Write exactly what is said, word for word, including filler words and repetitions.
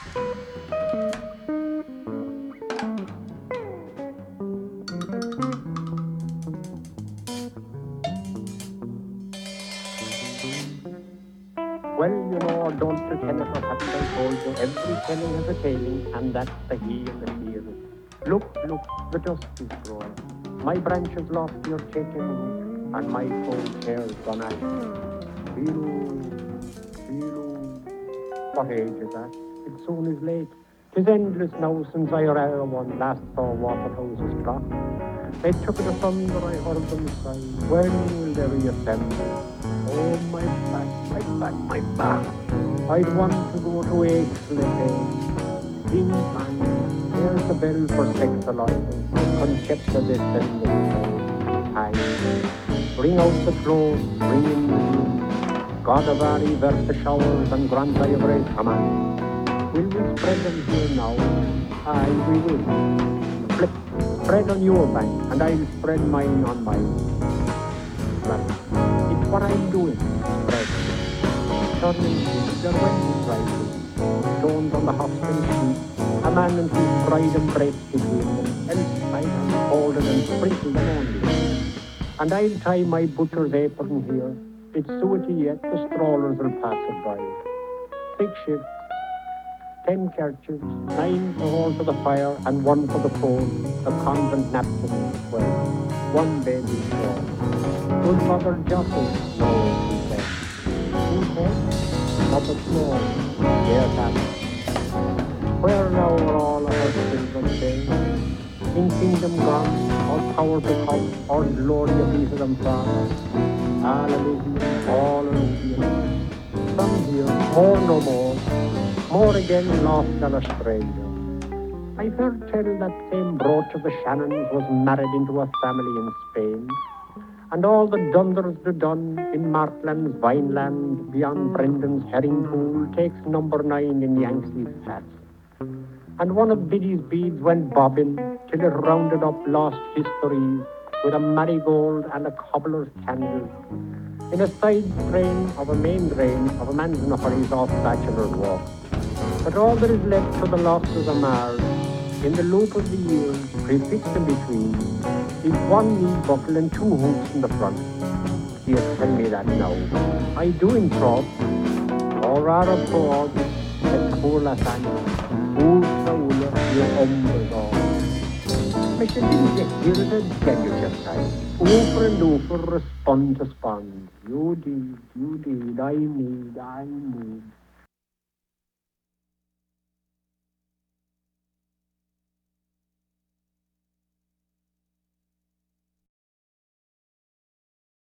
Well, you know, don't pretend it or haven't I told you, every telling has a tailing, and that's the he and the here. Look, look, the dust is growing. My branches lofty are taking root, and my cold hair's gone ashy. Feel, feel, what age is that? It soon is late. 'Tis endless now since I or our one last saw Waterhouse's clock. They took it asunder, I heard them sigh. When will they reassemble? Oh, my back, my back, my back. I'd want to go to Aixley. Ding, man, there's the bell for sex alive. Concepta descending. Hang. Bring out the clothes, bring in the room. God of our vert the showers and grant thy grace command. Will we spread them here now? Aye, we will. Flip, spread on your bank, and I'll spread mine on mine. Right. It's what I'm doing, spread. Turning the wind is rising. Stones on the hostel sheet. A man and his bride and break between them. Else I have folded and sprinkled them only. And I'll tie my butcher's apron here. It's suety yet, the strollers will pass it by. Six shifts. Ten kerchiefs, nine to hold to the fire, and one for the cold, the convent napkin is twelve. One baby small. Good mother Joseph, no, she said. Who said? Mother Small. Yes, that. Where now are all our children staying? In kingdom gone, or power to come, or glory be to them from. Hallelujah, hallelujah. Some here, more no more. More again lost than a stranger. I've heard tell that same brooch of the Shannons was married into a family in Spain. And all the Dunders do done in Markland's Vineland beyond Brendan's herring pool takes number nine in Yanksee's hat. And one of Biddy's beads went bobbing till it rounded up lost histories with a marigold and a cobbler's candle in a side drain of a main drain of a man's knuckles off Bachelor's Walk. But all that is left for the losses of Mars, in the loop of the years, prefixed in between, is one knee buckle and two hoops in the front. He'll tell me that now. I do in troth, or rather poor, as poor Lasagna, Ultra Ulla, your umbers all. Mister didn't get here at a genuine time. Over and over, respond to spond. You did, you did, I need, I need.